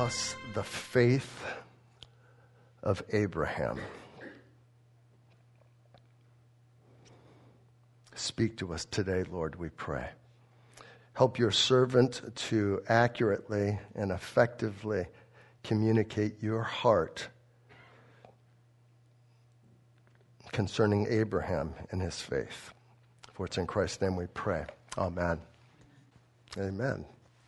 us the faith of Abraham. Speak to us today, Lord, we pray. Help your servant to accurately and effectively communicate your heart concerning Abraham and his faith. For it's in Christ's name we pray. Amen. Amen.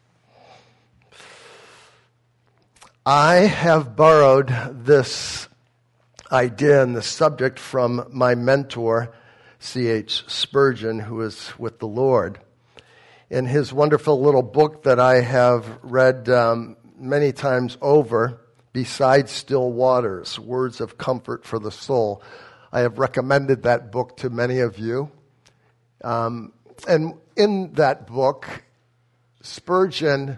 I have borrowed this idea and the subject from my mentor, C.H. Spurgeon, who is with the Lord. In his wonderful little book that I have read many times over, Beside Still Waters, Words of Comfort for the Soul, I have recommended that book to many of you. And in that book, Spurgeon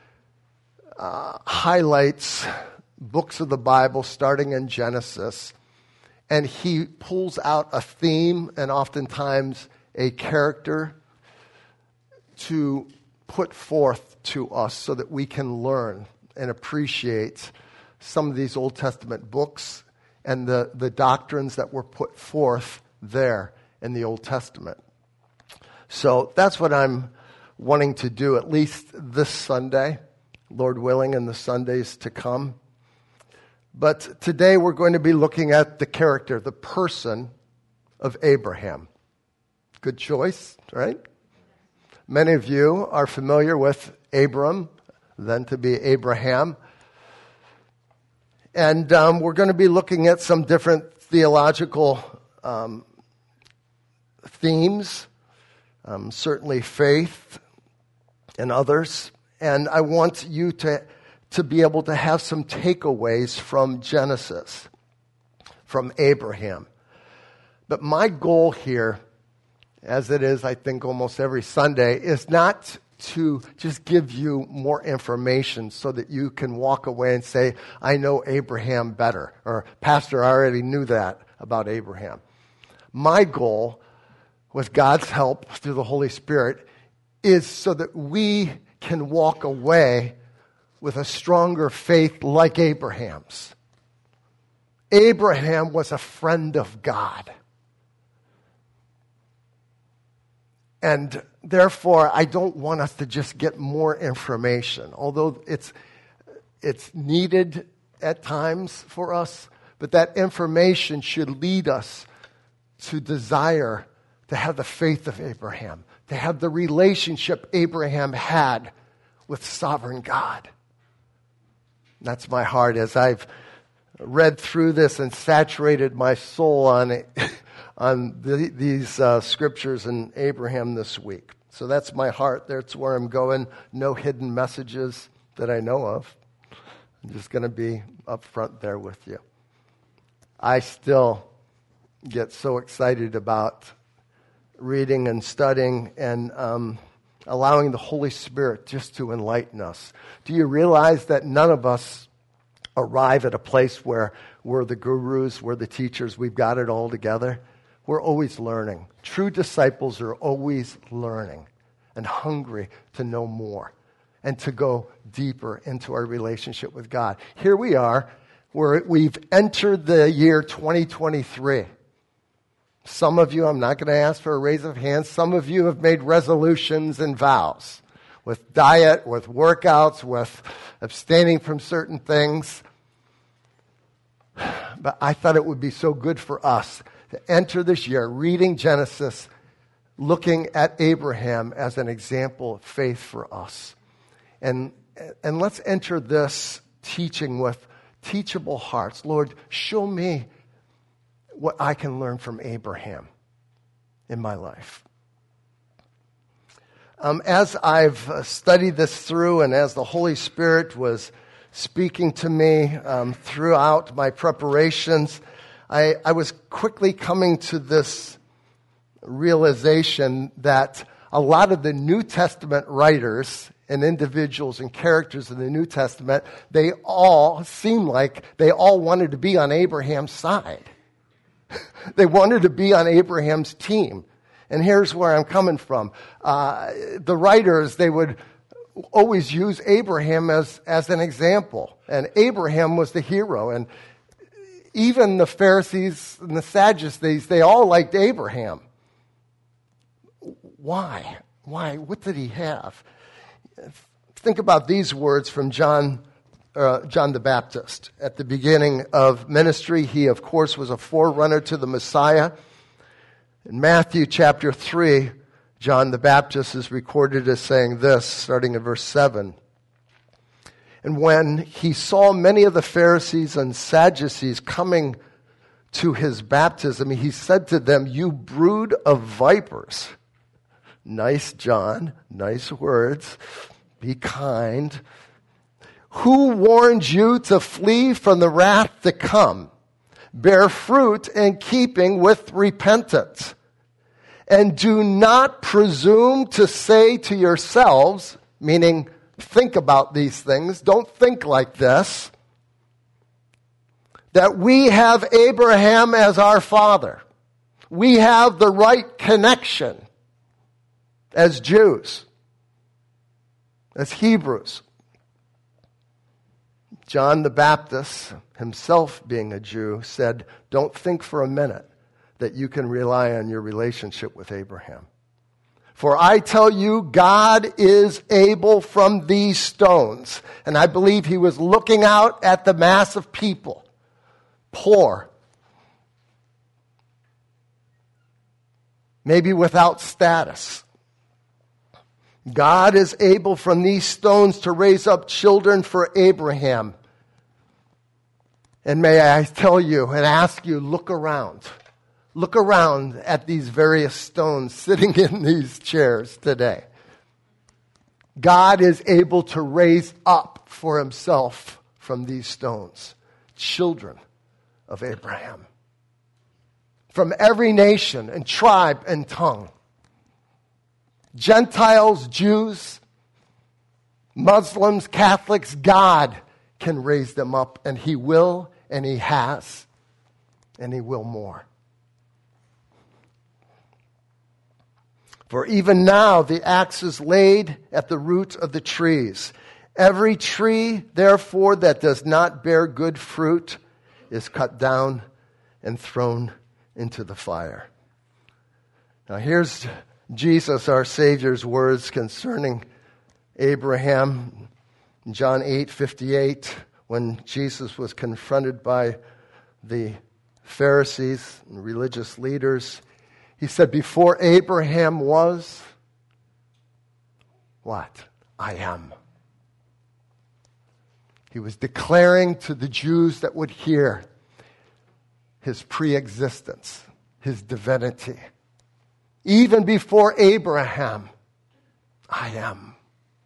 highlights books of the Bible starting in Genesis, and he pulls out a theme and oftentimes a character to put forth to us so that we can learn and appreciate some of these Old Testament books and the doctrines that were put forth there in the Old Testament. So that's what I'm wanting to do, at least this Sunday, Lord willing, and the Sundays to come. But today we're going to be looking at the character, the person of Abraham. Good choice, right? Many of you are familiar with Abram, then to be Abraham. And we're going to be looking at some different theological themes, certainly faith and others. And I want you to be able to have some takeaways from Genesis, from Abraham. But my goal here, as it is, I think, almost every Sunday, is not to just give you more information so that you can walk away and say, I know Abraham better, or Pastor, I already knew that about Abraham. My goal, with God's help through the Holy Spirit, is so that we can walk away with a stronger faith like Abraham's. Abraham was a friend of God. And therefore, I don't want us to just get more information, although it's needed at times for us, but that information should lead us to desire to have the faith of Abraham, to have the relationship Abraham had with sovereign God. That's my heart as I've read through this and saturated my soul on it. On these scriptures in Abraham this week. So that's my heart. That's where I'm going. No hidden messages that I know of. I'm just going to be up front there with you. I still get so excited about reading and studying and allowing the Holy Spirit just to enlighten us. Do you realize that none of us arrive at a place where we're the gurus, we're the teachers, we've got it all together? We're always learning. True disciples are always learning and hungry to know more and to go deeper into our relationship with God. Here we are, where we've entered the year 2023. Some of you, I'm not going to ask for a raise of hands, some of you have made resolutions and vows with diet, with workouts, with abstaining from certain things. But I thought it would be so good for us to enter this year reading Genesis, looking at Abraham as an example of faith for us. And let's enter this teaching with teachable hearts. Lord, show me what I can learn from Abraham in my life. As I've studied this through and as the Holy Spirit was speaking to me throughout my preparations, I was quickly coming to this realization that a lot of the New Testament writers and individuals and characters in the New Testament, they all seem like they all wanted to be on Abraham's side. They wanted to be on Abraham's team. And here's where I'm coming from. The writers, they would always use Abraham as an example. And Abraham was the hero. And even the Pharisees and the Sadducees, they all liked Abraham. Why? Why? What did he have? Think about these words from John the Baptist. At the beginning of ministry, he, of course, was a forerunner to the Messiah. In Matthew chapter 3, John the Baptist is recorded as saying this, starting in verse 7. And when he saw many of the Pharisees and Sadducees coming to his baptism, he said to them, "You brood of vipers." Nice, John. Nice words. Be kind. "Who warned you to flee from the wrath to come? Bear fruit in keeping with repentance. And do not presume to say to yourselves," meaning think about these things, don't think like this, "that we have Abraham as our father." We have the right connection as Jews, as Hebrews. John the Baptist, himself being a Jew, said, don't think for a minute that you can rely on your relationship with Abraham. "For I tell you, God is able from these stones." And I believe he was looking out at the mass of people, poor, maybe without status. God is able from these stones to raise up children for Abraham. And may I tell you and ask you, look around. Look around at these various stones sitting in these chairs today. God is able to raise up for himself from these stones children of Abraham. From every nation and tribe and tongue. Gentiles, Jews, Muslims, Catholics, God can raise them up, and he will, and he has, and he will more. "For even now the axe is laid at the root of the trees. Every tree, therefore, that does not bear good fruit is cut down and thrown into the fire." Now here's Jesus, our Savior's words concerning Abraham. In John 8:58, when Jesus was confronted by the Pharisees and religious leaders, he said, "Before Abraham was, what? I am." He was declaring to the Jews that would hear his pre-existence, his divinity. Even before Abraham, I am.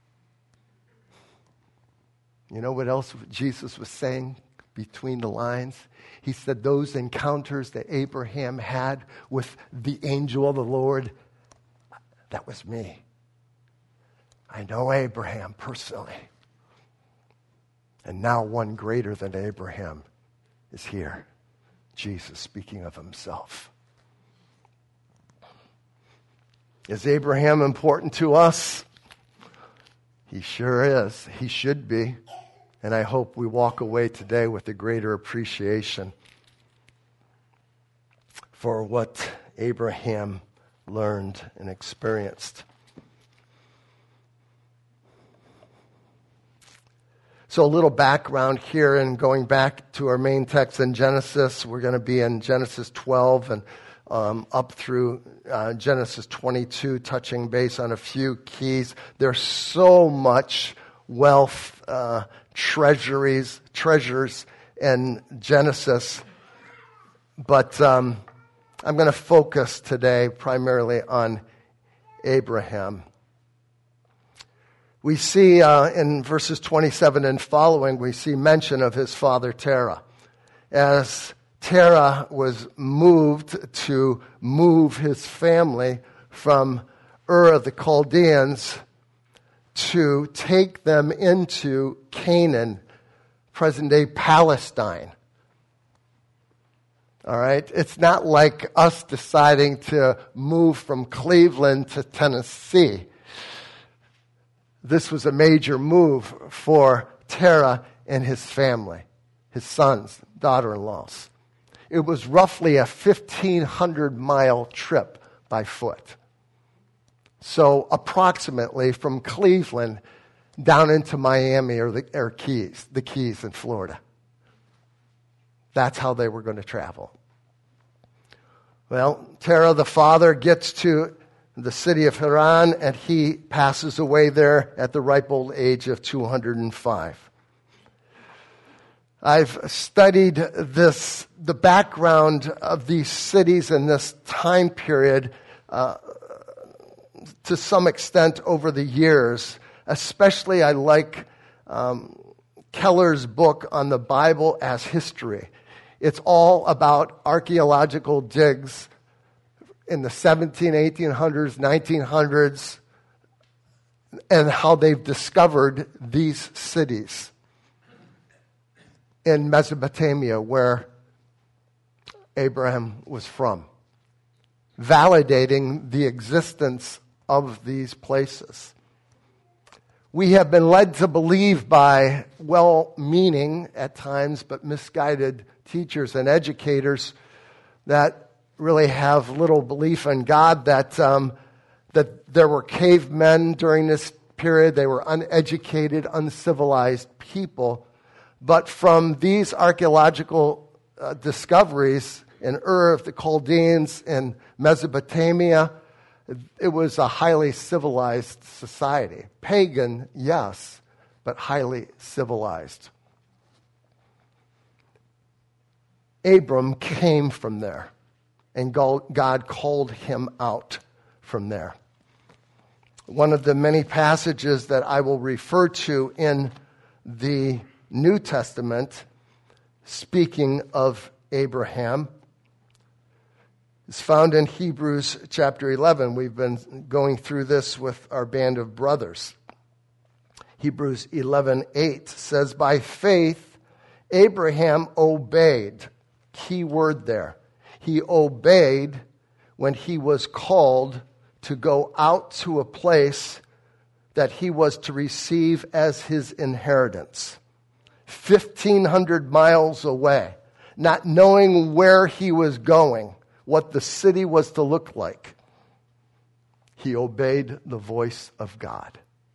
You know what else Jesus was saying between the lines? He said those encounters that Abraham had with the angel of the Lord, that was me. I know Abraham personally. And now one greater than Abraham is here. Jesus speaking of himself. Is Abraham important to us? He sure is. He should be. And I hope we walk away today with a greater appreciation for what Abraham learned and experienced. So a little background here, and going back to our main text in Genesis, we're going to be in Genesis 12 and up through Genesis 22, touching base on a few keys. There's so much wealth, treasures in Genesis, but I'm going to focus today primarily on Abraham. We see in verses 27 and following, we see mention of his father Terah. As Terah was moved to move his family from Ur of the Chaldeans to take them into Canaan, present-day Palestine. All right? It's not like us deciding to move from Cleveland to Tennessee. this was a major move for Terah and his family, his sons, daughter-in-laws. It was roughly a 1,500-mile trip by foot. So approximately from Cleveland down into Miami or the Keys in Florida. That's how they were going to travel. Well, Terah, the father, gets to the city of Haran, and he passes away there at the ripe old age of 205. I've studied the background of these cities in this time period to some extent over the years. Especially I like Keller's book on the Bible as history. It's all about archaeological digs in the 1800s, 1900s, and how they've discovered these cities in Mesopotamia where Abraham was from, validating the existence of these places. We have been led to believe by well-meaning, at times, but misguided teachers and educators that really have little belief in God, that there were cavemen during this period. They were uneducated, uncivilized people. But from these archaeological discoveries in Ur of the Chaldeans in Mesopotamia, it was a highly civilized society. Pagan, yes, but highly civilized. Abram came from there, and God called him out from there. One of the many passages that I will refer to in the New Testament, speaking of Abraham, is found in Hebrews chapter 11. We've been going through this with our band of brothers. Hebrews 11:8 says, "By faith Abraham obeyed." Key word there. He obeyed when he was called to go out to a place that he was to receive as his inheritance. 1,500 miles away, not knowing where he was going, what the city was to look like. He obeyed the voice of God.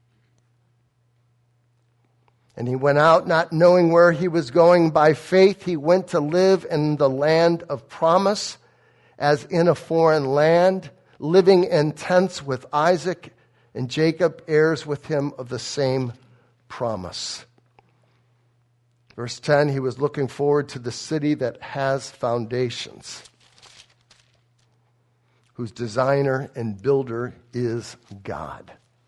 And he went out not knowing where he was going. By faith, he went to live in the land of promise, as in a foreign land, living in tents with Isaac and Jacob, heirs with him of the same promise. Verse 10, he was looking forward to the city that has foundations, whose designer and builder is God.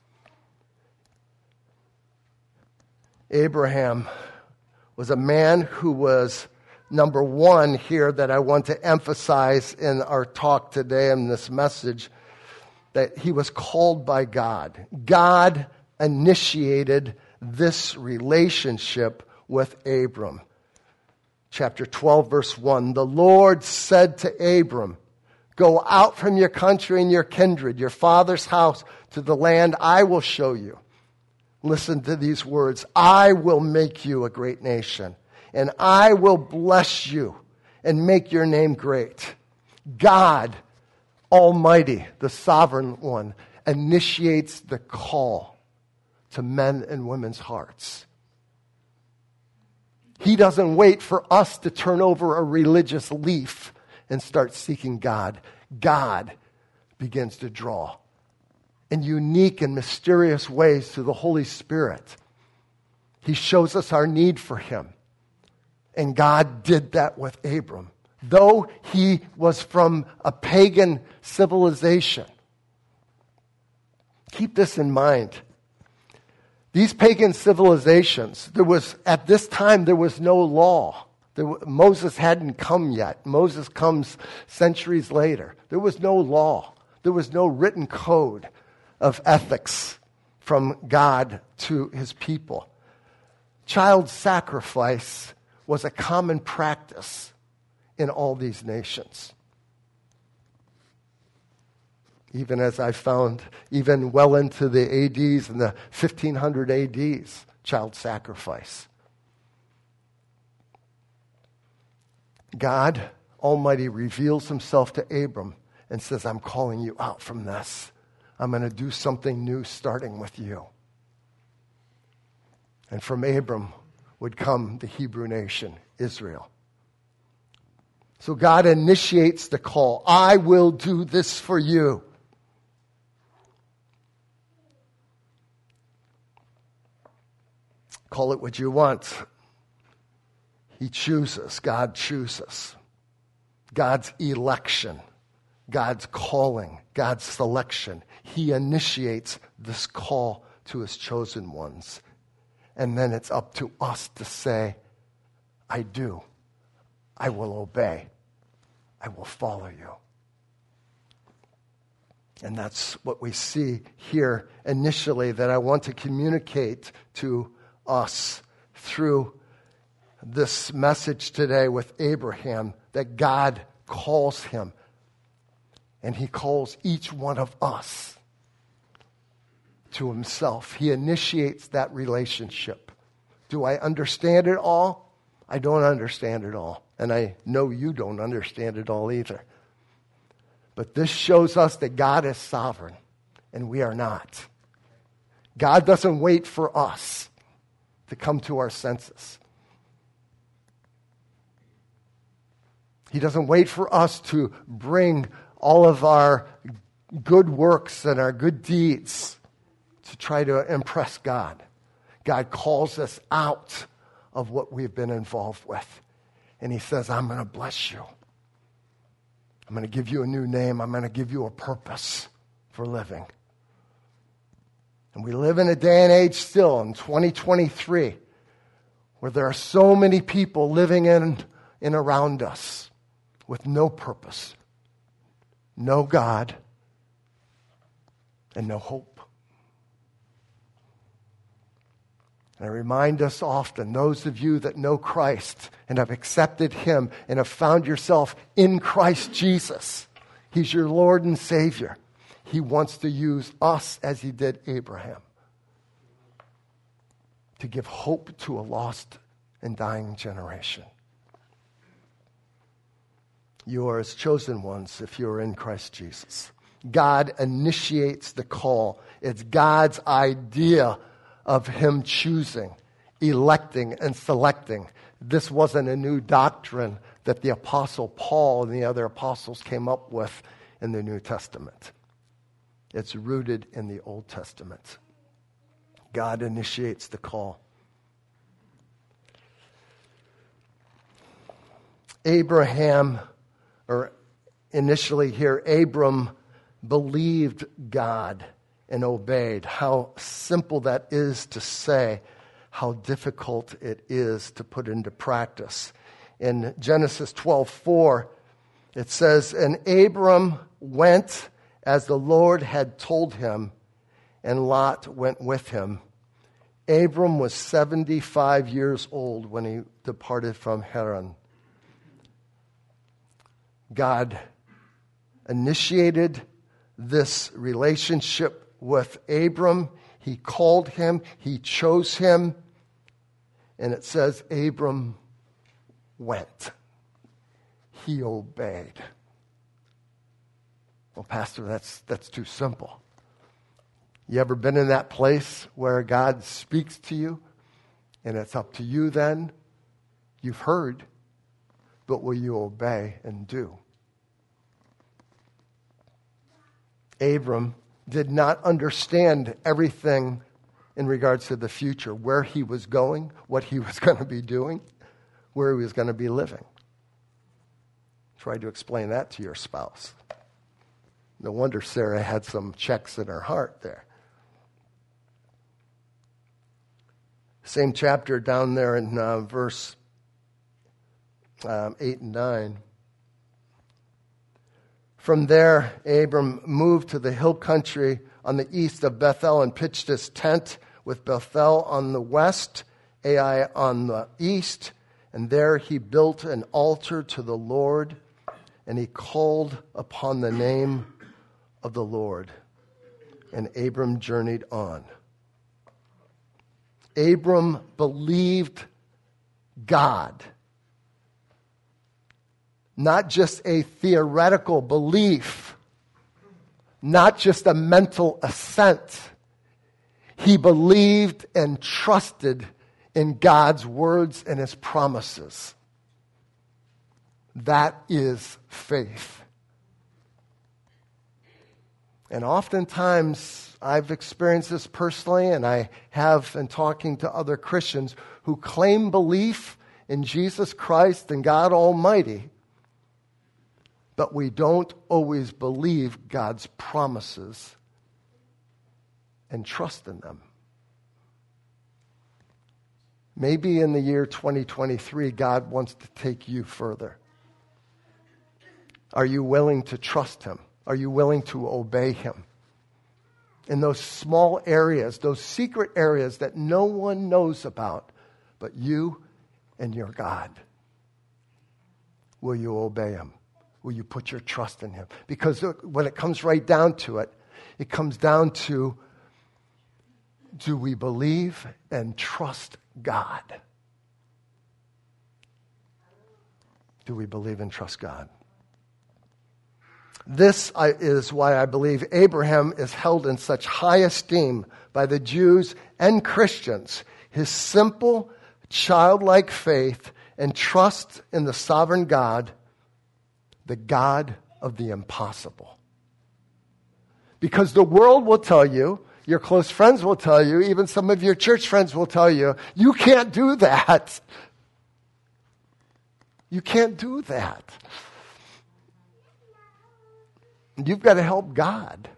Abraham was a man who was, number one here that I want to emphasize in our talk today in this message, that he was called by God. God initiated this relationship with Abram. Chapter 12, verse 1, "The Lord said to Abram, go out from your country and your kindred, your father's house, to the land I will show you." Listen to these words. "I will make you a great nation, and I will bless you and make your name great." God Almighty, the sovereign one, initiates the call to men and women's hearts. He doesn't wait for us to turn over a religious leaf and start seeking God. God begins to draw in unique and mysterious ways through the Holy Spirit. He shows us our need for him. And God did that with Abram. Though he was from a pagan civilization. Keep this in mind. These pagan civilizations, at this time there was no law. Moses hadn't come yet. Moses comes centuries later. There was no law. There was no written code of ethics from God to his people. Child sacrifice was a common practice in all these nations. even as I found, even well into the ADs and the 1500 ADs, child sacrifice. God Almighty reveals himself to Abram and says, I'm calling you out from this. I'm going to do something new starting with you. And from Abram would come the Hebrew nation, Israel. So God initiates the call. I will do this for you. Call it what you want. He chooses. God chooses. God's election. God's calling. God's selection. He initiates this call to his chosen ones. And then it's up to us to say, I do. I will obey. I will follow you. And that's what we see here initially that I want to communicate to us through this message today with Abraham, that God calls him. And he calls each one of us to himself. He initiates that relationship. Do I understand it all? I don't understand it all. And I know you don't understand it all either. But this shows us that God is sovereign, and we are not. God doesn't wait for us to come to our senses. He doesn't wait for us to bring all of our good works and our good deeds to try to impress God. God calls us out of what we've been involved with. And he says, I'm going to bless you. I'm going to give you a new name. I'm going to give you a purpose for living. And we live in a day and age still in 2023 where there are so many people living in around us with no purpose, no God, and no hope. And I remind us often, those of you that know Christ and have accepted him and have found yourself in Christ Jesus, he's your Lord and Savior. He wants to use us as he did Abraham to give hope to a lost and dying generation. You are his chosen ones if you are in Christ Jesus. God initiates the call. It's God's idea of him choosing, electing, and selecting. This wasn't a new doctrine that the Apostle Paul and the other apostles came up with in the New Testament. It's rooted in the Old Testament. God initiates the call. Abraham, or initially here, Abram believed God and obeyed. How simple that is to say, how difficult it is to put into practice. In Genesis 12:4, it says, and Abram went as the Lord had told him, and Lot went with him. Abram was 75 years old when he departed from Haran. God initiated this relationship with Abram. He called him. He chose him. And it says Abram went. He obeyed. Well, Pastor, that's too simple. You ever been in that place where God speaks to you and it's up to you then? You've heard, but will you obey and do? Abram did not understand everything in regards to the future, where he was going, what he was going to be doing, where he was going to be living. Try to explain that to your spouse. No wonder Sarah had some checks in her heart there. Same chapter down there in verse 8 and 9. From there, Abram moved to the hill country on the east of Bethel and pitched his tent with Bethel on the west, Ai on the east. And there he built an altar to the Lord, and he called upon the name of the Lord. And Abram journeyed on. Abram believed God. Not just a theoretical belief, not just a mental assent. He believed and trusted in God's words and his promises. That is faith. And oftentimes, I've experienced this personally, and I have in talking to other Christians who claim belief in Jesus Christ and God Almighty, but we don't always believe God's promises and trust in them. Maybe in the year 2023, God wants to take you further. Are you willing to trust him? Are you willing to obey him? In those small areas, those secret areas that no one knows about, but you and your God. Will you obey him? Will you put your trust in him? Because when it comes right down to it, it comes down to, do we believe and trust God? Do we believe and trust God? This is why I believe Abraham is held in such high esteem by the Jews and Christians. His simple, childlike faith and trust in the sovereign God, the God of the impossible. Because the world will tell you, your close friends will tell you, even some of your church friends will tell you, you can't do that. You can't do that. You've got to help God.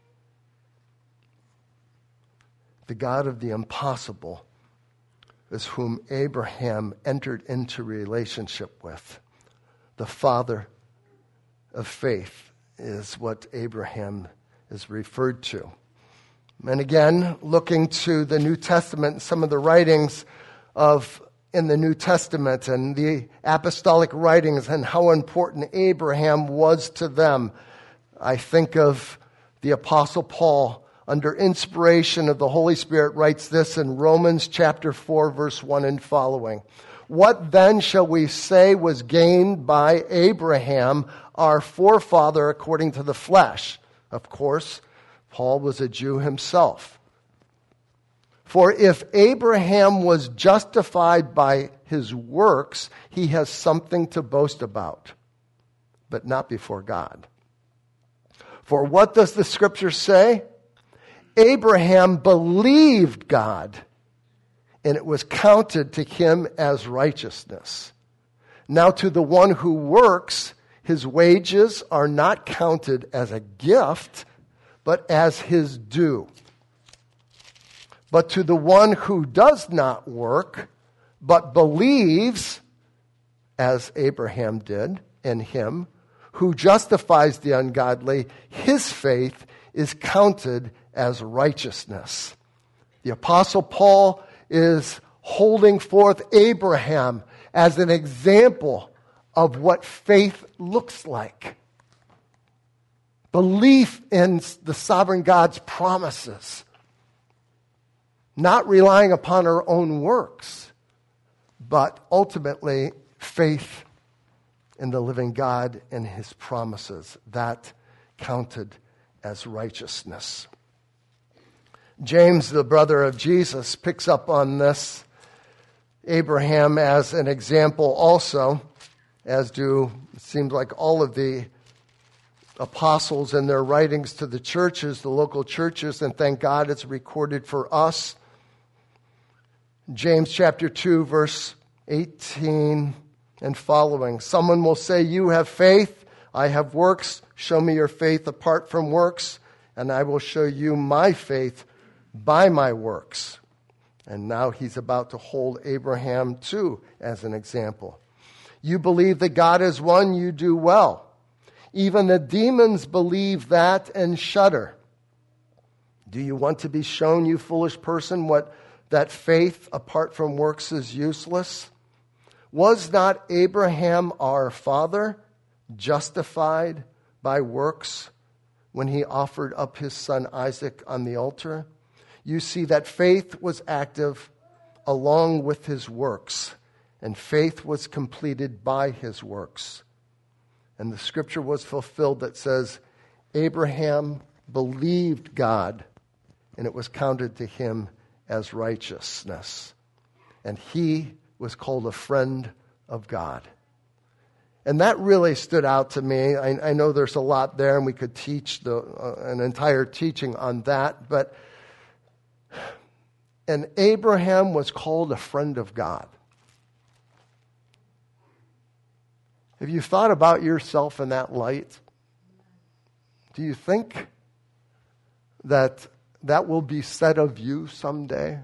The God of the impossible is whom Abraham entered into relationship with. The father of faith is what Abraham is referred to. And again, looking to the New Testament, some of the writings in the New Testament and the apostolic writings and how important Abraham was to them, I think of the Apostle Paul, under inspiration of the Holy Spirit, writes this in Romans chapter 4, verse 1 and following. What then shall we say was gained by Abraham, our forefather, according to the flesh? Of course, Paul was a Jew himself. For if Abraham was justified by his works, he has something to boast about, but not before God. For what does the scripture say? Abraham believed God, and it was counted to him as righteousness. Now to the one who works, his wages are not counted as a gift, but as his due. But to the one who does not work, but believes, as Abraham did in him, who justifies the ungodly, his faith is counted as righteousness. The Apostle Paul is holding forth Abraham as an example of what faith looks like. Belief in the sovereign God's promises. Not relying upon our own works, but ultimately faith in the living God and his promises. That counted as righteousness. James, the brother of Jesus, picks up on this Abraham as an example also, as do, it seems like, all of the apostles in their writings to the churches, the local churches, and thank God it's recorded for us. James chapter 2, verse 18 and following. Someone will say, you have faith, I have works. Show me your faith apart from works, and I will show you my faith by my works. And now he's about to hold Abraham too as an example. You believe that God is one, you do well. Even the demons believe that and shudder. Do you want to be shown, you foolish person, what that faith apart from works is useless? Was not Abraham our father justified by works when he offered up his son Isaac on the altar, you see that faith was active along with his works, and faith was completed by his works. And the scripture was fulfilled that says, Abraham believed God, and it was counted to him as righteousness. And he was called a friend of God. And that really stood out to me. I know there's a lot there, and we could teach an entire teaching on that. And Abraham was called a friend of God. Have you thought about yourself in that light? Do you think that will be said of you someday?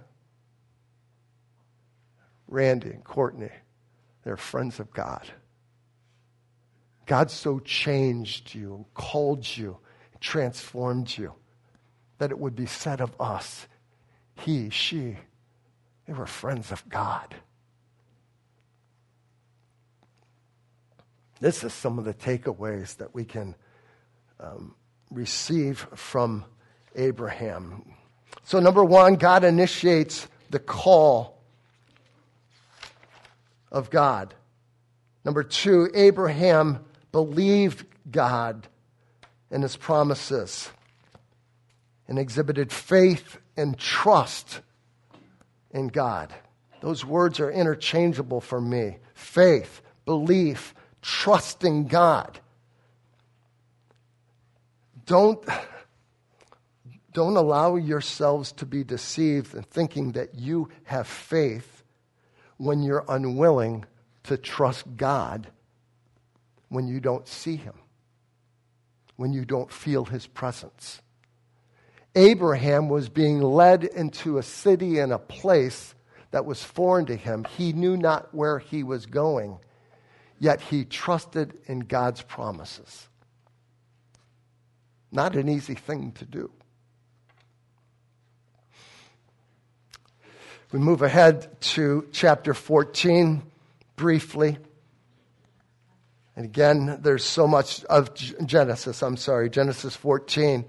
Randy and Courtney, they're friends of God. God so changed you and called you, transformed you, that it would be said of us, he, she, they were friends of God. This is some of the takeaways that we can receive from Abraham. So number one, God initiates the call of God. Number two, Abraham believed God and his promises and exhibited faith and trust in God. Those words are interchangeable for me. Faith, belief, trusting God. Don't allow yourselves to be deceived in thinking that you have faith when you're unwilling to trust God, when you don't see him, when you don't feel his presence. Abraham was being led into a city and a place that was foreign to him. He knew not where he was going, yet he trusted in God's promises. Not an easy thing to do. We move ahead to chapter 14 briefly. And again, there's so much of Genesis 14.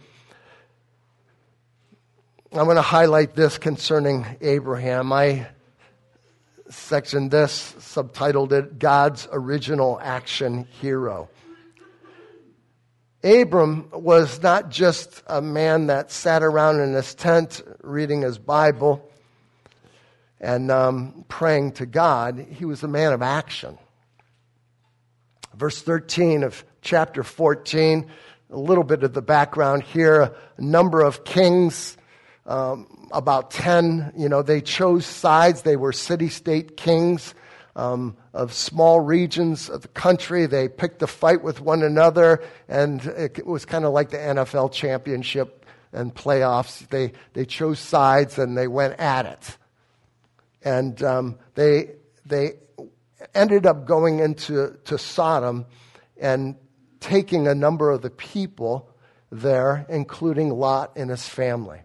I'm going to highlight this concerning Abraham. I sectioned this, subtitled it, God's Original Action Hero. Abram was not just a man that sat around in his tent reading his Bible and praying to God. He was a man of action. Verse 13 of chapter 14, a little bit of the background here. A number of kings, about 10, they chose sides. They were city-state kings of small regions of the country. They picked a fight with one another, and it was kind of like the NFL championship and playoffs. They chose sides, and they went at it. And they ended up going into Sodom and taking a number of the people there, including Lot and his family.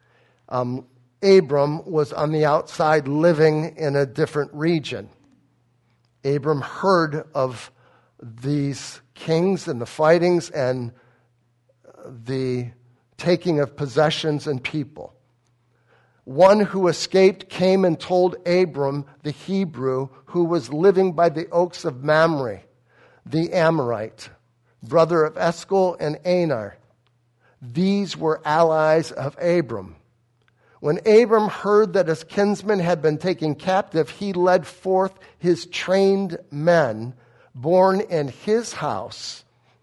Abram was on the outside living in a different region. Abram heard of these kings and the fightings and the taking of possessions and people. One who escaped came and told Abram, the Hebrew, who was living by the oaks of Mamre, the Amorite, brother of Eshcol and Aner. These were allies of Abram. When Abram heard that his kinsman had been taken captive, he led forth his trained men, born in his house,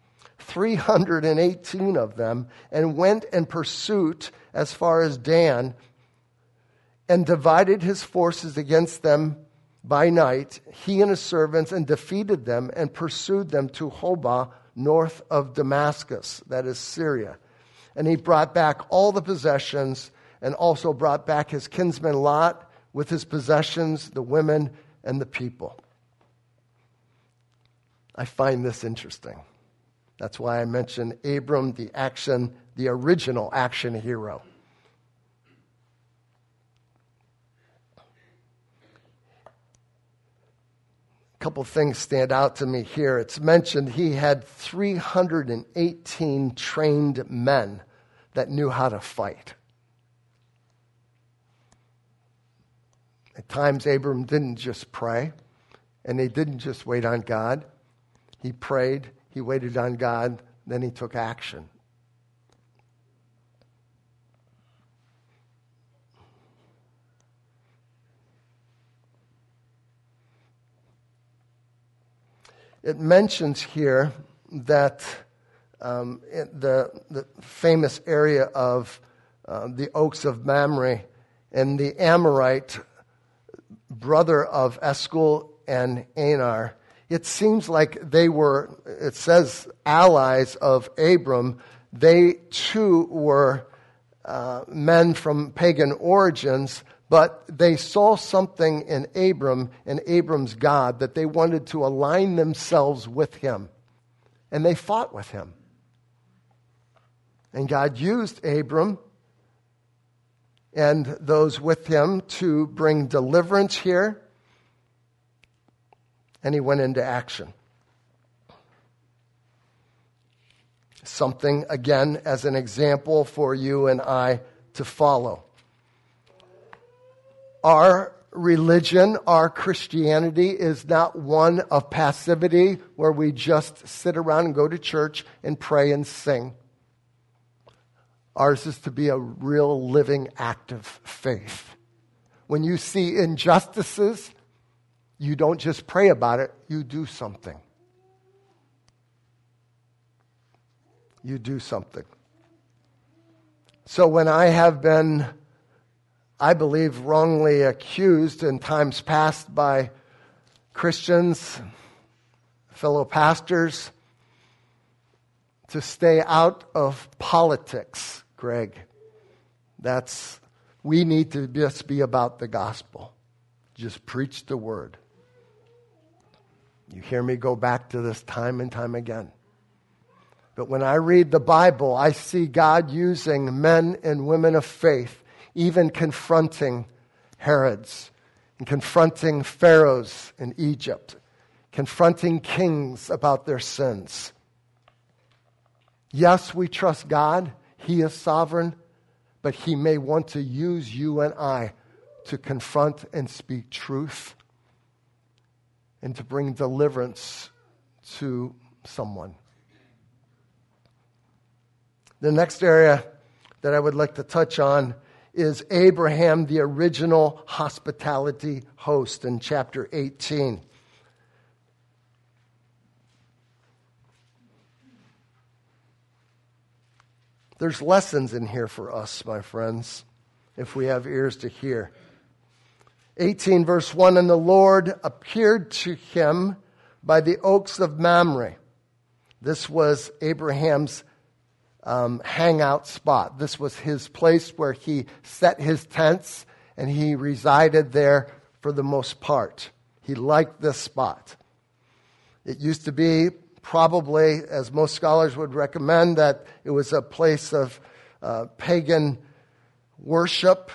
318 of them, and went in pursuit as far as Dan, and divided his forces against them by night, he and his servants, and defeated them and pursued them to Hobah, north of Damascus, that is Syria. And he brought back all the possessions, and also brought back his kinsman Lot with his possessions, the women, and the people. I find this interesting. That's why I mentioned Abram, the original action hero. couple things stand out to me here. It's mentioned he had 318 trained men that knew how to fight. At times, Abram didn't just pray, and he didn't just wait on God. He prayed, he waited on God, then he took action. It mentions here that the famous area of the Oaks of Mamre, and the Amorite, brother of Eshcol and Aner, it seems like they were, it says, allies of Abram. They too were men from pagan origins, but they saw something in Abram and Abram's God that they wanted to align themselves with him. And they fought with him. And God used Abram and those with him to bring deliverance here. And he went into action. Something, again, as an example for you and I to follow. Our religion, our Christianity, is not one of passivity where we just sit around and go to church and pray and sing. Ours is to be a real, living, active faith. When you see injustices, you don't just pray about it, you do something. You do something. So when I have been, I believe, wrongly accused in times past by Christians, fellow pastors, to stay out of politics, Greg, we need to just be about the gospel. Just preach the word. You hear me go back to this time and time again. But when I read the Bible, I see God using men and women of faith, even confronting Herods and confronting pharaohs in Egypt, confronting kings about their sins. Yes, we trust God. He is sovereign, but he may want to use you and I to confront and speak truth and to bring deliverance to someone. The next area that I would like to touch on is Abraham, the original hospitality host, in chapter 18. There's lessons in here for us, my friends, if we have ears to hear. 18 verse 1, and the Lord appeared to him by the oaks of Mamre. This was Abraham's hangout spot. This was his place where he set his tents and he resided there for the most part. He liked this spot. It used to be probably, as most scholars would recommend, that it was a place of pagan worship.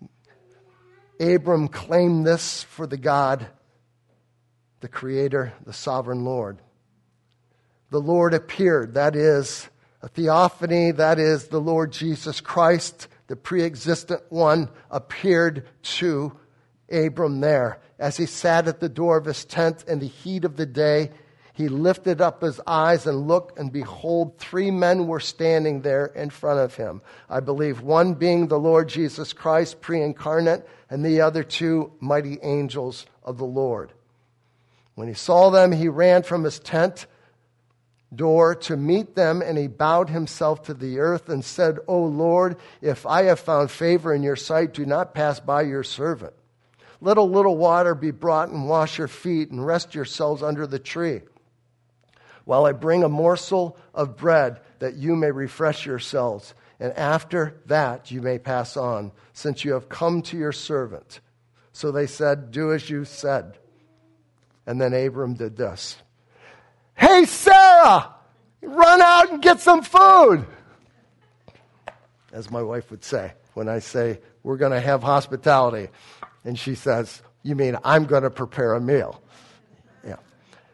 Abram claimed this for the God, the Creator, the Sovereign Lord. The Lord appeared, that is a theophany, that is the Lord Jesus Christ, the pre-existent one, appeared to Abram there. As he sat at the door of his tent in the heat of the day, he lifted up his eyes and looked, and behold, 3 men were standing there in front of him. I believe one being the Lord Jesus Christ, pre-incarnate, and the other 2 mighty angels of the Lord. When he saw them, he ran from his tent door to meet them, and he bowed himself to the earth and said, O Lord, if I have found favor in your sight, do not pass by your servant. Let a little water be brought and wash your feet and rest yourselves under the tree, while I bring a morsel of bread that you may refresh yourselves, and after that you may pass on, since you have come to your servant. So they said, do as you said. And then Abram did this. Hey, Sarah, run out and get some food. As my wife would say when I say, we're going to have hospitality. And she says, you mean I'm going to prepare a meal? Yeah.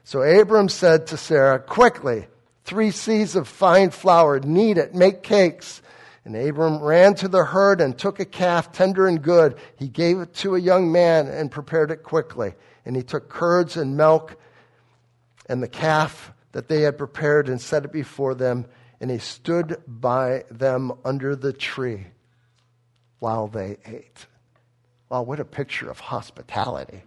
So Abram said to Sarah, quickly, 3 seahs of fine flour, knead it, make cakes. And Abram ran to the herd and took a calf, tender and good. He gave it to a young man and prepared it quickly. And he took curds and milk and the calf that they had prepared and set it before them. And he stood by them under the tree while they ate. Wow, what a picture of hospitality.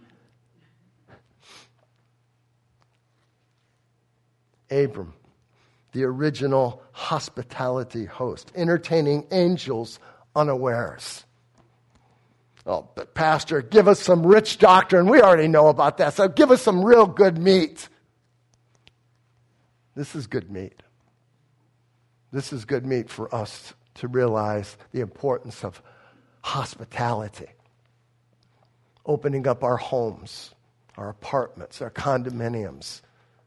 Abram, the original hospitality host, entertaining angels unawares. Oh, but Pastor, give us some rich doctrine. We already know about that. So give us some real good meat. This is good meat. This is good meat for us to realize the importance of hospitality. Opening up our homes, our apartments, our condominiums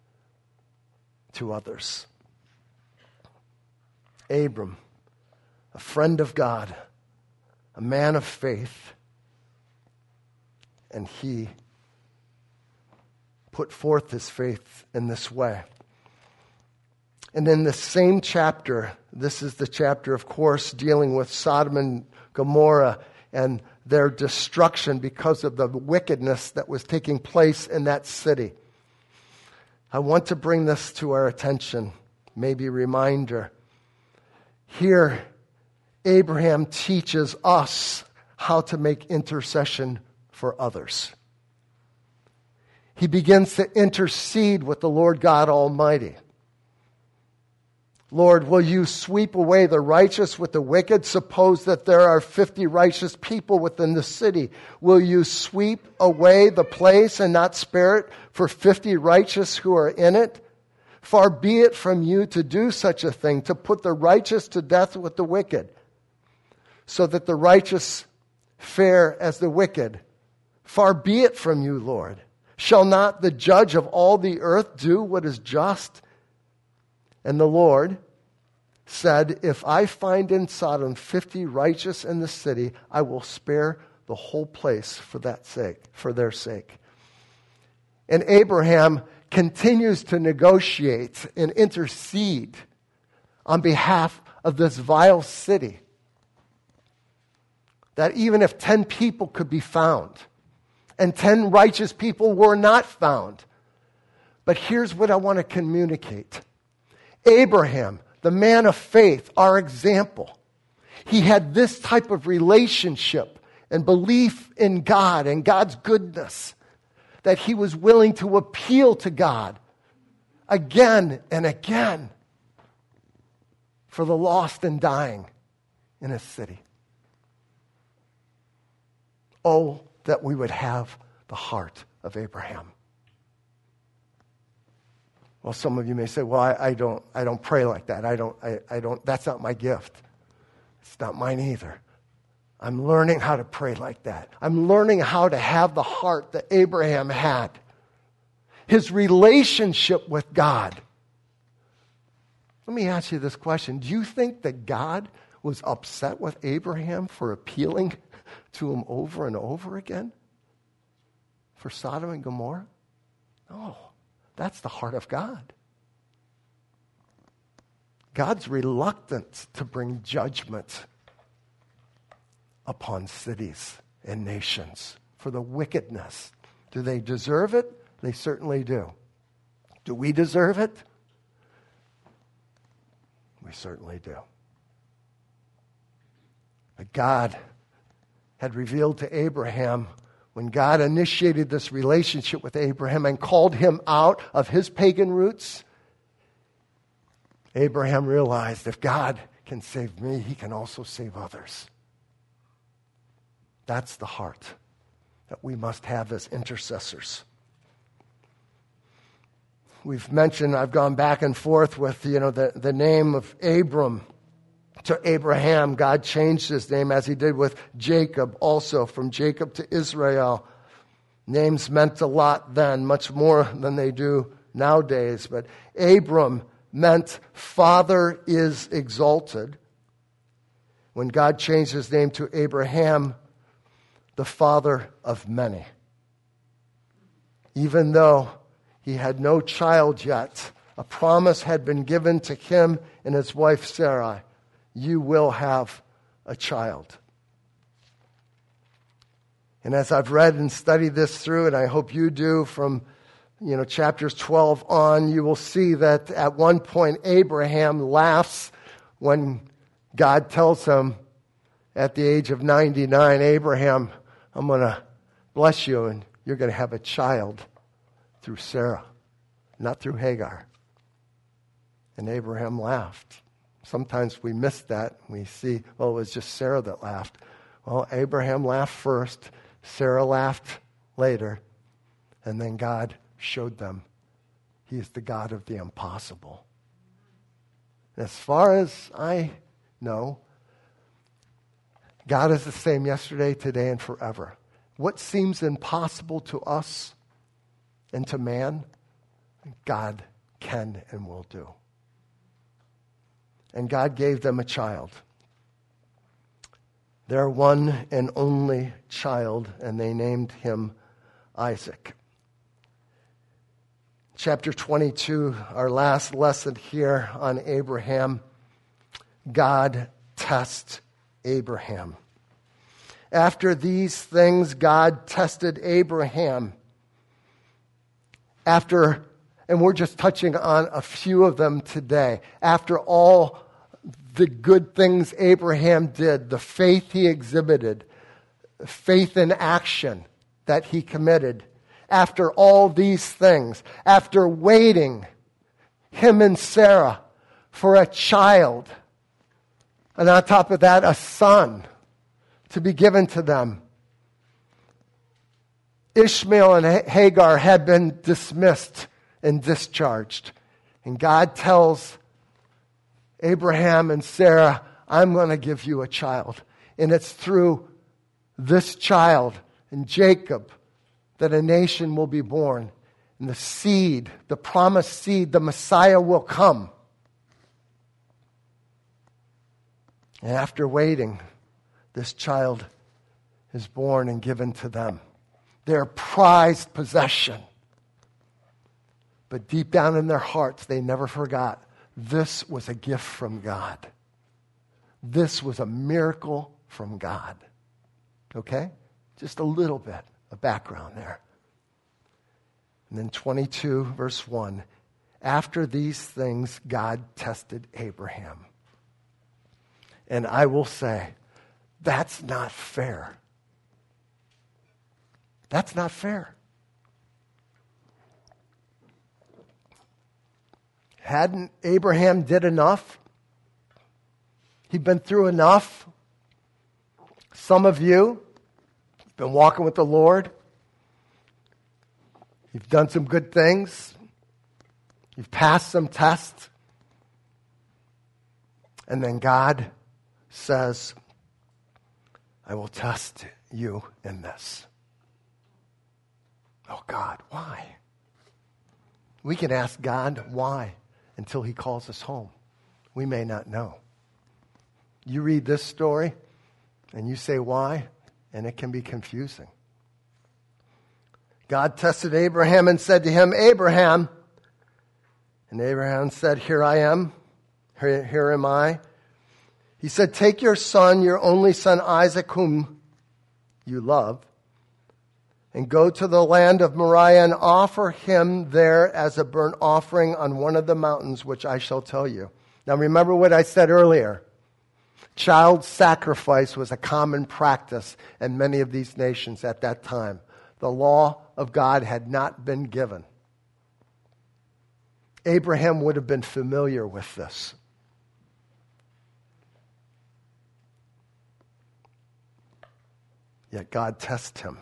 to others. Abram, a friend of God, a man of faith, and he put forth his faith in this way. And in the same chapter, this is the chapter, of course, dealing with Sodom and Gomorrah and their destruction because of the wickedness that was taking place in that city. I want to bring this to our attention, maybe a reminder. Here, Abraham teaches us how to make intercession for others. He begins to intercede with the Lord God Almighty. Lord, will you sweep away the righteous with the wicked? Suppose that there are 50 righteous people within the city. Will you sweep away the place and not spare it for 50 righteous who are in it? Far be it from you to do such a thing, to put the righteous to death with the wicked, so that the righteous fare as the wicked. Far be it from you, Lord. Shall not the judge of all the earth do what is just? And the Lord said, if I find in Sodom 50 righteous in the city, I will spare the whole place for their sake. And Abraham continues to negotiate and intercede on behalf of this vile city. That even if 10 people could be found, and 10 righteous people were not found. But here's what I want to communicate. Abraham, the man of faith, our example, he had this type of relationship and belief in God and God's goodness that he was willing to appeal to God again and again for the lost and dying in his city. Oh, that we would have the heart of Abraham. Well, some of you may say, well, I don't pray like that. I don't, that's not my gift. It's not mine either. I'm learning how to pray like that. I'm learning how to have the heart that Abraham had. His relationship with God. Let me ask you this question. Do you think that God was upset with Abraham for appealing to him over and over again? For Sodom and Gomorrah? No. That's the heart of God. God's reluctant to bring judgment upon cities and nations for the wickedness. Do they deserve it? They certainly do. Do we deserve it? We certainly do. But God had revealed to Abraham, when God initiated this relationship with Abraham and called him out of his pagan roots, Abraham realized if God can save me, he can also save others. That's the heart that we must have as intercessors. We've mentioned, I've gone back and forth with, the name of Abram to Abraham. God changed his name as he did with Jacob also, from Jacob to Israel. Names meant a lot then, much more than they do nowadays. But Abram meant Father is exalted. When God changed his name to Abraham, the father of many. Even though He had no child yet. A promise had been given to him and his wife Sarai. You will have a child. And as I've read and studied this through, and I hope you do from chapters 12 on, you will see that at one point Abraham laughs when God tells him at the age of 99, Abraham, I'm going to bless you and you're going to have a child through Sarah, not through Hagar. And Abraham laughed. Sometimes we miss that. We see, well, it was just Sarah that laughed. Well, Abraham laughed first. Sarah laughed later. And then God showed them He is the God of the impossible. As far as I know, God is the same yesterday, today, and forever. What seems impossible to us and to man, God can and will do. And God gave them a child. Their one and only child, and they named him Isaac. Chapter 22, our last lesson here on Abraham. God tests Abraham. After these things, God tested Abraham. And we're just touching on a few of them today. After all the good things Abraham did, the faith he exhibited, faith in action that he committed, after all these things, after waiting, him and Sarah, for a child, and on top of that, a son to be given to them, Ishmael and Hagar had been dismissed and discharged. And God tells Abraham and Sarah, I'm going to give you a child. And it's through this child and Jacob that a nation will be born. And the seed, the promised seed, the Messiah will come. And after waiting, this child is born and given to them. Their prized possession. But deep down in their hearts, they never forgot this was a gift from God. This was a miracle from God. Okay? Just a little bit of background there. And then 22, verse 1. After these things, God tested Abraham. And I will say, that's not fair. That's not fair. Hadn't Abraham did enough? He'd been through enough. Some of you have been walking with the Lord. You've done some good things. You've passed some tests. And then God says, I will test you in this. Oh God, why? We can ask God why until He calls us home. We may not know. You read this story and you say why, and it can be confusing. God tested Abraham and said to him, Abraham. And Abraham said, Here I am. Here am I. He said, Take your son, your only son Isaac, whom you love, and go to the land of Moriah and offer him there as a burnt offering on one of the mountains which I shall tell you. Now remember what I said earlier. Child sacrifice was a common practice in many of these nations at that time. The law of God had not been given. Abraham would have been familiar with this. Yet God tests him.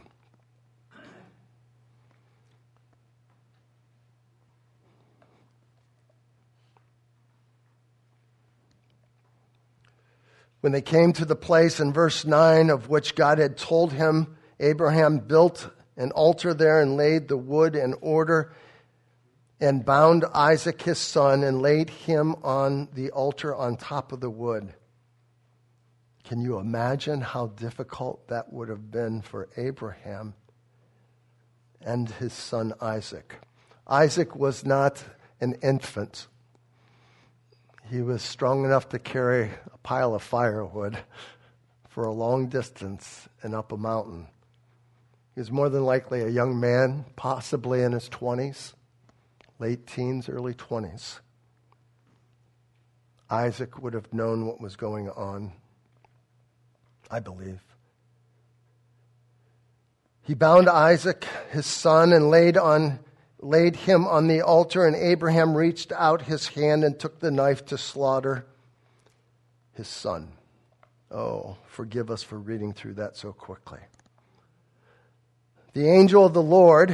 When they came to the place in verse 9 of which God had told him, Abraham built an altar there and laid the wood in order and bound Isaac his son and laid him on the altar on top of the wood. Can you imagine how difficult that would have been for Abraham and his son Isaac? Isaac was not an infant. He was strong enough to carry a pile of firewood for a long distance and up a mountain. He was more than likely a young man, possibly in his 20s, late teens, early 20s. Isaac would have known what was going on, I believe. He bound Isaac, his son, and laid him on the altar, and Abraham reached out his hand and took the knife to slaughter his son. Oh, forgive us for reading through that so quickly. The angel of the Lord,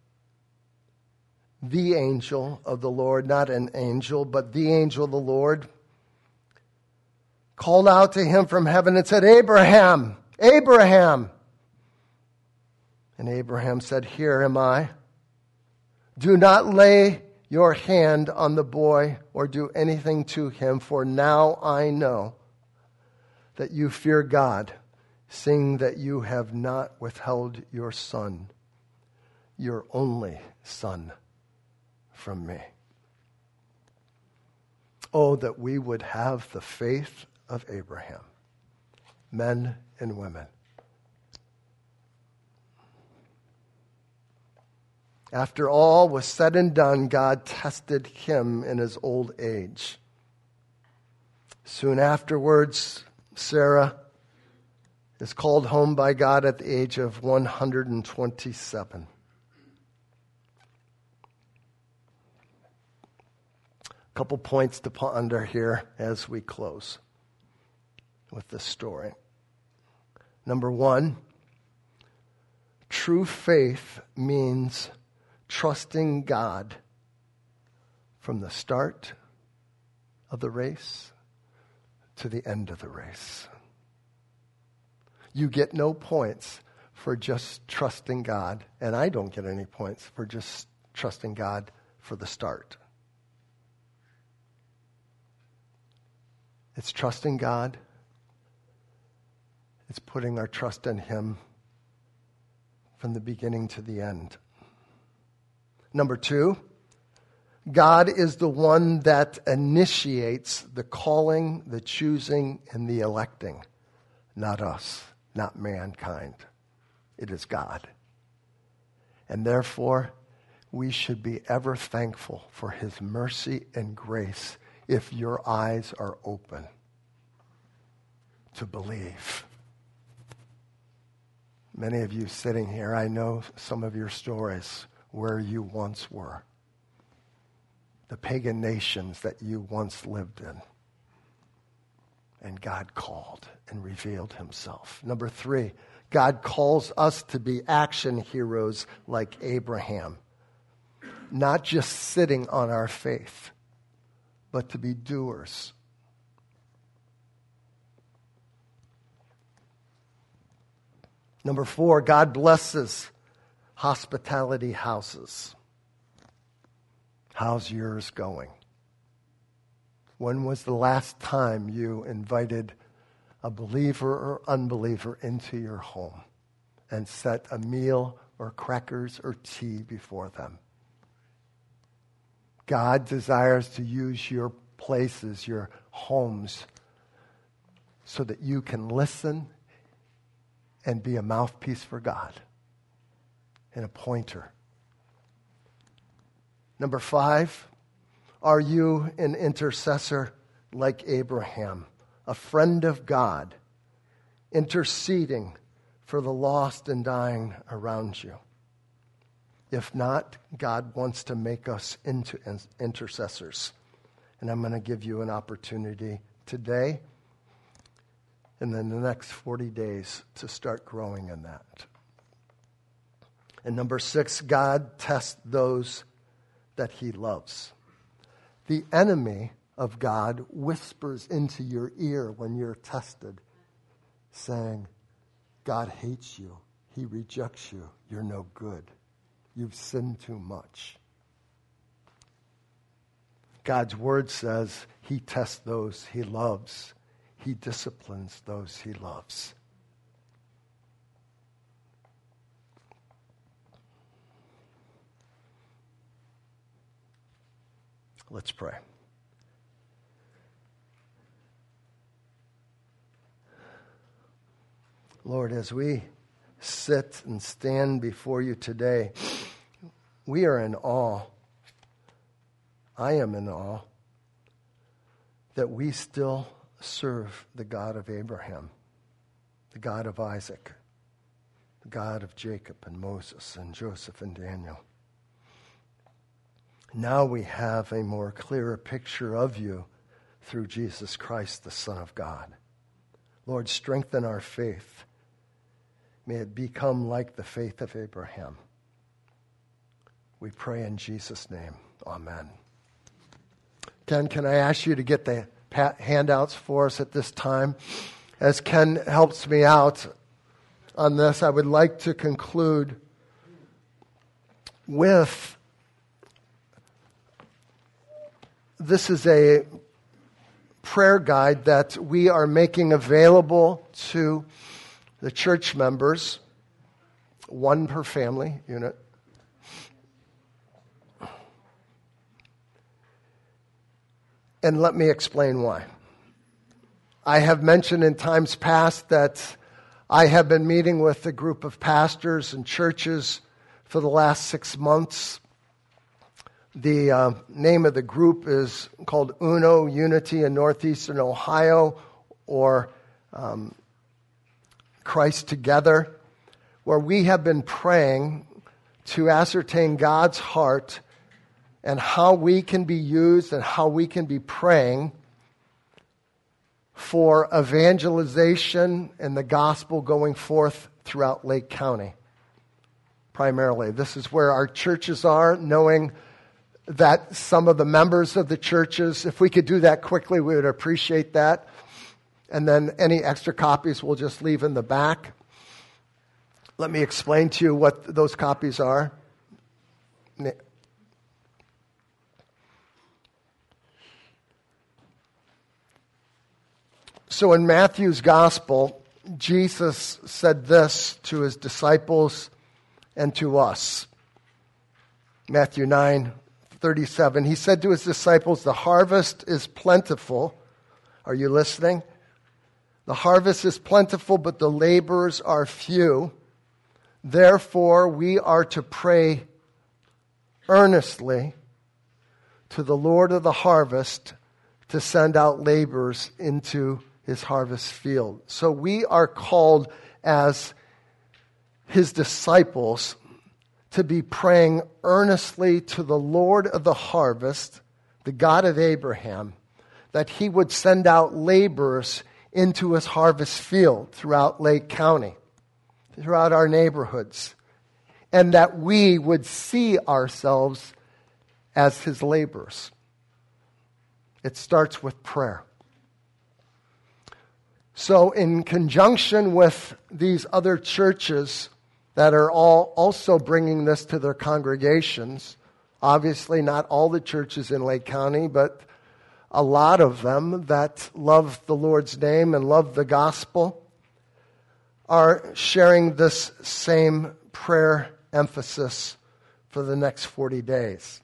not an angel, but the angel of the Lord, called out to him from heaven and said, Abraham, Abraham. And Abraham said, Here am I. Do not lay your hand on the boy or do anything to him, for now I know that you fear God, seeing that you have not withheld your son, your only son, from me. Oh, that we would have the faith of Abraham, men and women. After all was said and done, God tested him in his old age. Soon afterwards, Sarah is called home by God at the age of 127. A couple points to ponder here as we close with this story. Number one, true faith means trusting God from the start of the race to the end of the race. You get no points for just trusting God, and I don't get any points for just trusting God for the start. It's trusting God. It's putting our trust in Him from the beginning to the end. Number two, God is the one that initiates the calling, the choosing, and the electing. Not us, not mankind. It is God. And therefore, we should be ever thankful for His mercy and grace if your eyes are open to believe. Many of you sitting here, I know some of your stories where you once were, the pagan nations that you once lived in. And God called and revealed Himself. Number three, God calls us to be action heroes like Abraham, not just sitting on our faith, but to be doers. Number four, God blesses hospitality houses. How's yours going? When was the last time you invited a believer or unbeliever into your home and set a meal or crackers or tea before them? God desires to use your places, your homes, so that you can listen and be a mouthpiece for God and a pointer. Number five, are you an intercessor like Abraham, a friend of God, interceding for the lost and dying around you? If not, God wants to make us into intercessors. And I'm going to give you an opportunity today and then the next 40 days to start growing in that. And number six, God tests those that He loves. The enemy of God whispers into your ear when you're tested, saying, God hates you. He rejects you. You're no good. You've sinned too much. God's word says He tests those He loves. He disciplines those He loves. Let's pray. Lord, as we sit and stand before you today, we are in awe. I am in awe that we still serve the God of Abraham, the God of Isaac, the God of Jacob and Moses and Joseph and Daniel. Now we have a more clearer picture of you through Jesus Christ, the Son of God. Lord, strengthen our faith. May it become like the faith of Abraham. We pray in Jesus' name. Amen. Ken, can I ask you to get the handouts for us at this time? As Ken helps me out on this, I would like to conclude with, this is a prayer guide that we are making available to the church members, one per family unit. And let me explain why. I have mentioned in times past that I have been meeting with a group of pastors and churches for the last 6 months. The name of the group is called UNO, Unity in Northeastern Ohio, or Christ Together, where we have been praying to ascertain God's heart and how we can be used and how we can be praying for evangelization and the gospel going forth throughout Lake County. Primarily, this is where our churches are, knowing that some of the members of the churches, if we could do that quickly, we would appreciate that. And then any extra copies we'll just leave in the back. Let me explain to you what those copies are. So in Matthew's gospel, Jesus said this to his disciples and to us. Matthew 9:37. He said to his disciples, "The harvest is plentiful." Are you listening? The harvest is plentiful, but the laborers are few. Therefore, we are to pray earnestly to the Lord of the harvest to send out laborers into his harvest field. So we are called as his disciples to be praying earnestly to the Lord of the harvest, the God of Abraham, that he would send out laborers into his harvest field throughout Lake County, throughout our neighborhoods, and that we would see ourselves as his laborers. It starts with prayer. So in conjunction with these other churches that are all also bringing this to their congregations, obviously not all the churches in Lake County, but a lot of them that love the Lord's name and love the gospel, are sharing this same prayer emphasis for the next 40 days.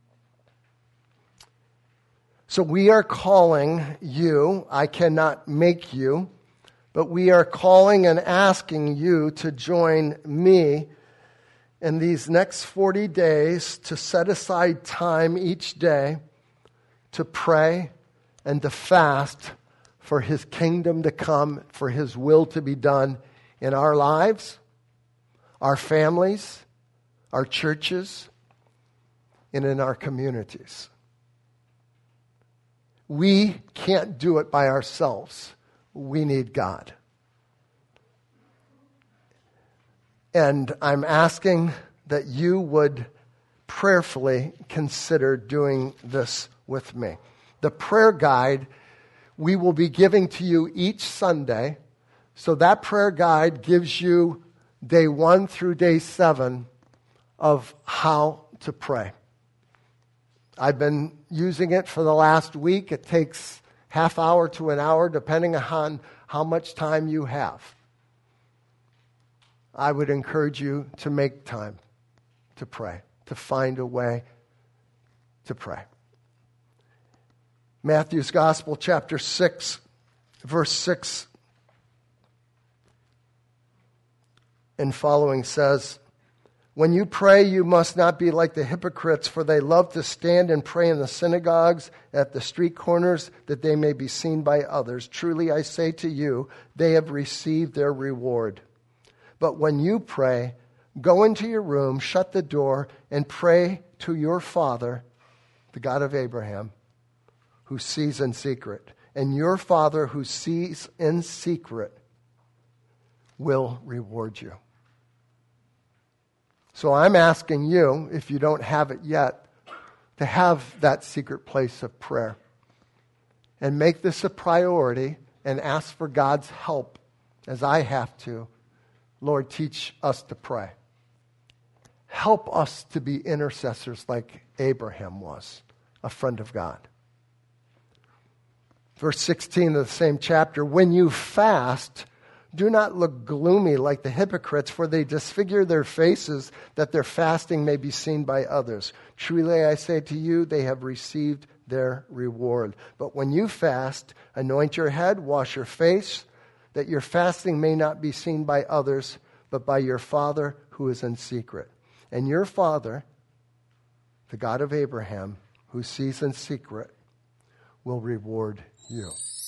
So we are calling you, I cannot make you, but we are calling and asking you to join me in these next 40 days to set aside time each day to pray and to fast for his kingdom to come, for his will to be done in our lives, our families, our churches, and in our communities. We can't do it by ourselves. We need God. And I'm asking that you would prayerfully consider doing this with me. The prayer guide we will be giving to you each Sunday. So that prayer guide gives you day 1 through day 7 of how to pray. I've been using it for the last week. It takes half hour to an hour, depending on how much time you have. I would encourage you to make time to pray, to find a way to pray. Matthew's Gospel, chapter 6, verse 6 and following says, "When you pray, you must not be like the hypocrites, for they love to stand and pray in the synagogues, at the street corners, that they may be seen by others. Truly, I say to you, they have received their reward. But when you pray, go into your room, shut the door, and pray to your Father, the God of Abraham, who sees in secret. And your Father who sees in secret will reward you." So I'm asking you, if you don't have it yet, to have that secret place of prayer. And make this a priority and ask for God's help as I have to. Lord, teach us to pray. Help us to be intercessors like Abraham was, a friend of God. Verse 16 of the same chapter, "When you fast, do not look gloomy like the hypocrites, for they disfigure their faces, that their fasting may be seen by others. Truly I say to you, they have received their reward. But when you fast, anoint your head, wash your face, that your fasting may not be seen by others, but by your Father who is in secret. And your Father, the God of Abraham, who sees in secret, will reward you."